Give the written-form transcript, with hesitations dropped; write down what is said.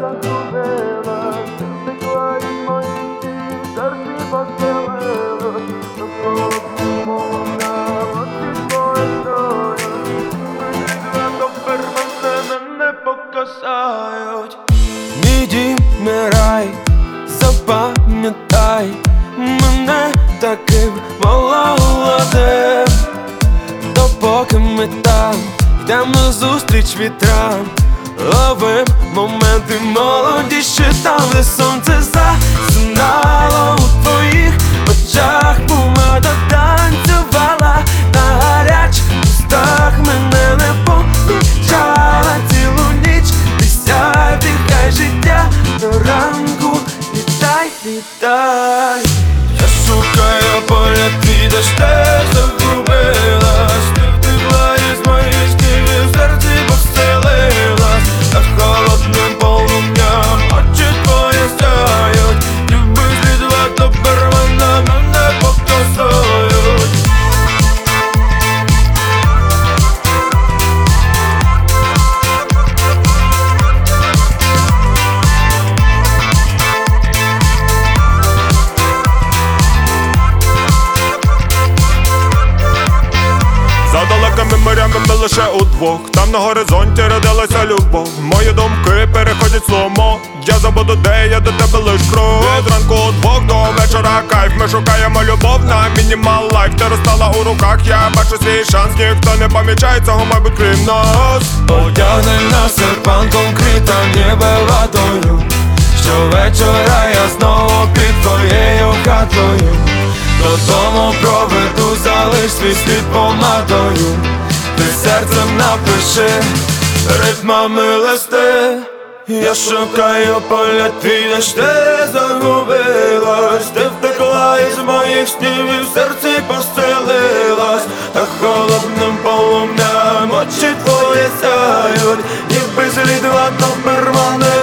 загубилась, втекла із моїх снів, серці постелилось, до холодного полум'я очі твої стоять. Тепер мене покасають. Мій дім, мій рай, запам'ятай мене таким молодим. Допоки ми там йдем назустріч вітрам, ловим моменти молодіші там, де сонце засинало у твоїх очах. Помада танцювала на гарячих устах, мене не помічала цілу ніч. Ти сяй, вдихай життя до ранку, літай, літай. Я шукаю поля твій, де ж ти загубилась. Ти втекла із моїх снів і в серці поселилась. Так холодним полум'ям очі твої сяють. Ніби світла тепер мене покасають. За далекими морями ми лише удвох, там на горизонті родилася любов. Мої думки переходять сломо, я забуду, де я до тебе лиш крок. Від ранку удвох до вечора кайф, ми шукаємо любов на мінімал лайф. Ти розстала у руках, я бачу свій шанс, ніхто не помічає цього, мабуть, крім нас. Одягни на серпанком ніби ватою. Щовечора я знову під твоєю хатою. Додому проведу, залиш свій слід помадою. Ти серцем напиши ритмами листи. Я шукаю поля твій, де ж ти загубилась. Ти втекла із моїх снів і в серці поселилась. Та холодним полум'ям очі твої сяють, ніби слід тепер мене